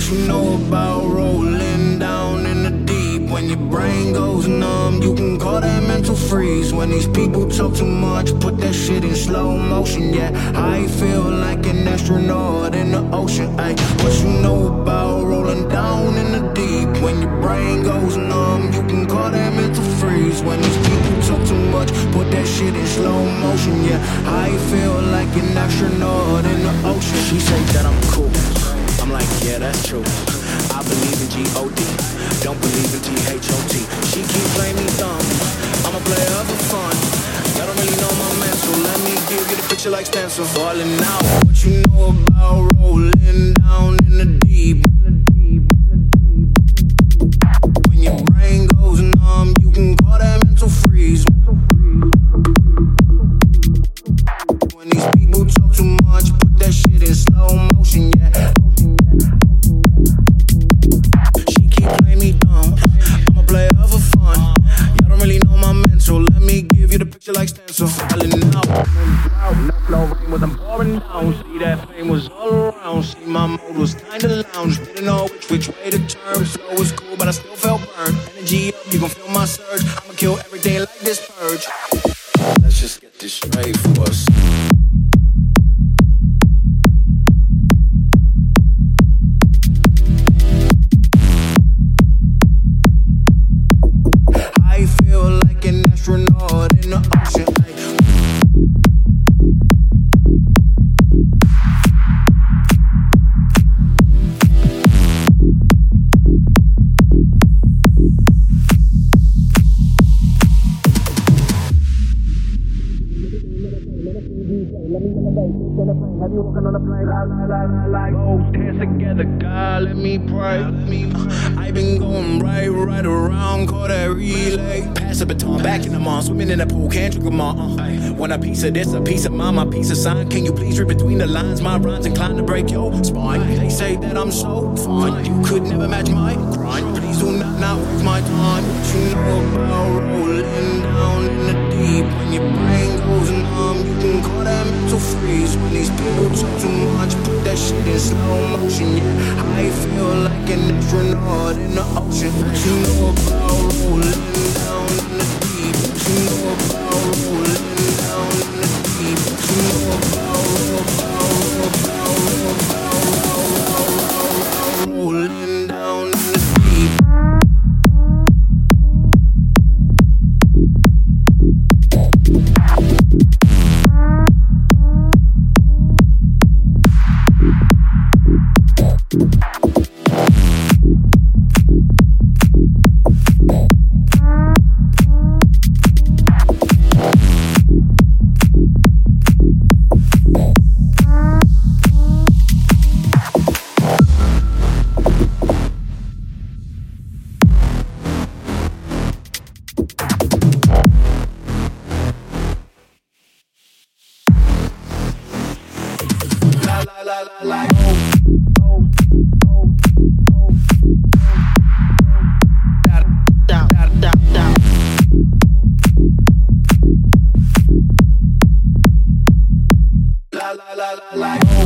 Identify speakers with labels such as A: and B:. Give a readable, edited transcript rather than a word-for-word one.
A: you know about rolling down in the deep? When your brain goes numb, you can call that mental freeze. When these people talk too much, put that shit in slow motion. Yeah, I feel like an astronaut in the ocean. Ay, what you know about rolling down in the deep? When your brain goes numb, you can call that mental freeze. When these people talk too much, put that shit in slow motion. Yeah, I feel like an astronaut in the ocean. She say that I'm cool, I'm like, yeah, that's true. I believe in G-O-D, don't believe in T-H-O-T. She keep playing me dumb, I'm a player for fun. Y'all don't really know my man, so let me give you the picture like Spencer. Falling out, what you know about rolling down in the deep? When your brain goes numb, you can call that mental freeze. When these people talk too much, put that shit in slow motion, yeah. She keep playing me dumb, I'm a player for fun. Y'all don't really know my mental, let me give you the picture like Stencil. Falling out, no flow rain was I'm pouring down. See that fame was all around. See my mode was kinda lounge. Didn't know which way to turn. Flow was cool, but I still felt burned. Energy up, you gon' feel my surge. I'ma kill everything like this purge. Let's just get this straight for us. I feel like an astronaut in the ocean. Have you walking on a plane? Like both hands together, God, let me pray. I been going right around, call that relay. Pass the baton, back in the mall, swimming in the pool, can't drink them all. Want a piece of this, a piece of mine, my piece of sign. Can you please read between the lines? My rhymes inclined to break your spine. They say that I'm so fine, you could never match my grind. Please do not waste my time. What you know about rolling down in the deep? When your brain goes numb, you can call that mental freeze. When these people talk too much, put that shit in slow motion. Yeah, I feel like an astronaut in the ocean. What you know about rolling down in the deep? What you know about rolling down in the deep? What you know about rolling down in the deep? Like